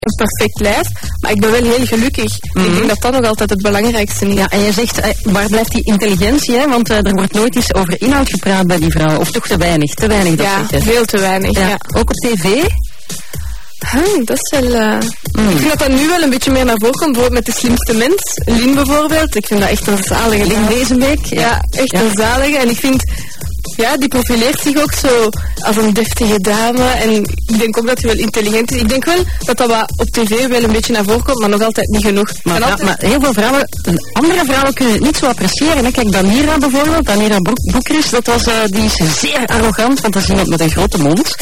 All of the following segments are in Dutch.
een perfect lijf, maar ik ben wel heel gelukkig. Ik denk dat dat nog altijd het belangrijkste is. Ja, en je zegt, waar blijft die intelligentie, hè? Want er wordt nooit eens over inhoud gepraat bij die vrouwen, of toch te weinig dat ja, zeg je. Veel te weinig, ja. Ook op tv? Dat is wel... Ik vind dat nu wel een beetje meer naar voren komt, bijvoorbeeld met De Slimste Mens. Lien bijvoorbeeld, ik vind dat echt een zalige. Lien Wezenbeek? Ja, echt een zalige. En ik vind... Ja, die profileert zich ook zo als een deftige dame. En ik denk ook dat hij wel intelligent is. Ik denk wel dat dat wat op tv wel een beetje naar voren komt, maar nog altijd niet genoeg. Maar heel veel vrouwen, andere vrouwen kunnen het niet zo appreciëren. Hè? Kijk, Danira bijvoorbeeld, Danira Boekris, die is zeer arrogant, want dat is iemand met een grote mond.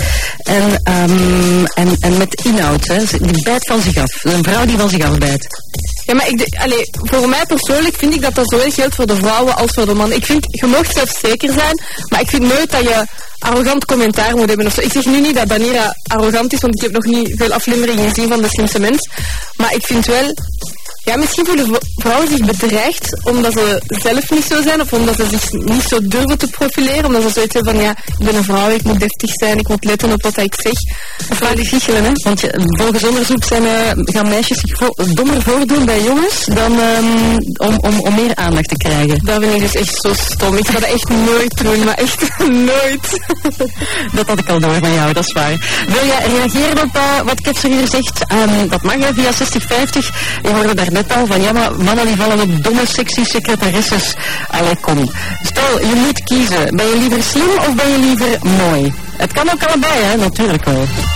En met inhoud, hè? Die bijt van zich af. Een vrouw die van zich afbijt. Ja, maar voor mij persoonlijk vind ik dat dat zowel geldt voor de vrouwen als voor de mannen. Ik vind, je mag zelf zeker zijn, maar ik vind nooit dat je arrogant commentaar moet hebben of zo. Ik zeg nu niet dat Danira arrogant is, want ik heb nog niet veel afleveringen gezien van De Slimste Mens. Maar ik vind wel... Ja, misschien voelen vrouwen zich bedreigd omdat ze zelf niet zo zijn of omdat ze zich niet zo durven te profileren. Omdat ze zoiets hebben van, ja, ik ben een vrouw, ik moet deftig zijn, ik moet letten op wat ik zeg. Of waar die giechelen, hè? Want volgens onderzoek gaan meisjes zich dommer voordoen bij jongens dan om meer aandacht te krijgen. Dat vind ik dus echt zo stom. Ik ga dat echt nooit doen, maar echt nooit. Dat had ik al door van jou, dat is waar. Wil jij reageren op wat Ketser hier zegt? Dat mag hè, via 6050. Je hoorde daar net al van, ja, maar mannen die vallen op domme, sexy secretaresses. Allee, kom. Stel, je moet kiezen. Ben je liever slim of ben je liever mooi? Het kan ook allebei, hè? Natuurlijk wel.